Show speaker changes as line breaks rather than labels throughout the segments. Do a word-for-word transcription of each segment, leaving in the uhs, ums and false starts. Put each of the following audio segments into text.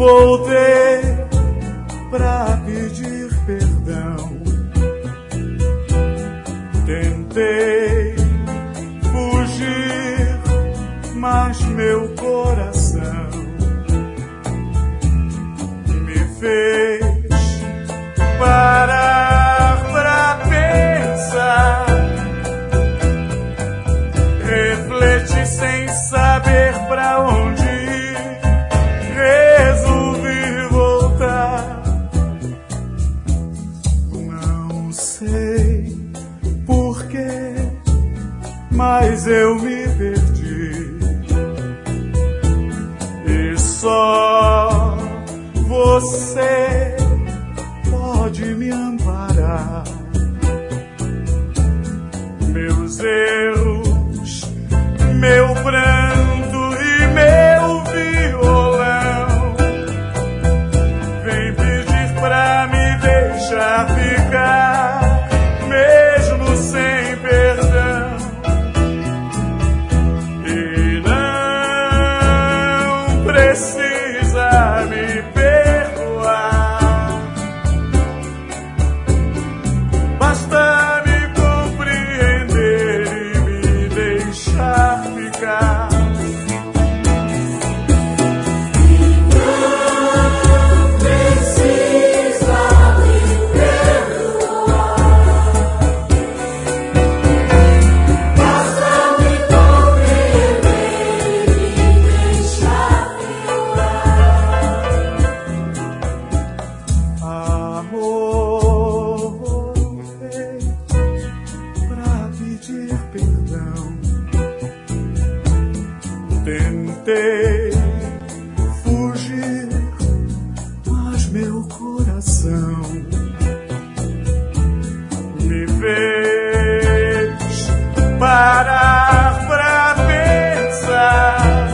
Voltei pra pedir perdão. Tentei fugir, mas meu coração me fez parar pra pensar. Refleti sem saber pra onde ir. Resolvi voltar. Não sei porquê, mas eu me perdi. E só você pode me amparar. Meus erros, meu pranto e meu violão vem pedir pra me deixar ficar, mesmo sem perdão. E não precisa me perdoar, basta me compreender e me deixar ficar. Tentei fugir, mas meu coração me fez parar pra pensar.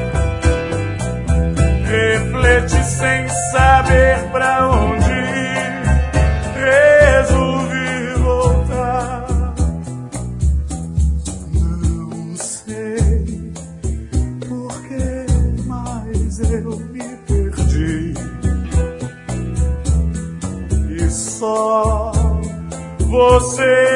Refleti sem saber pra onde ir. Resolvi voltar. Não sei porquê, mas eu me perdi. E só você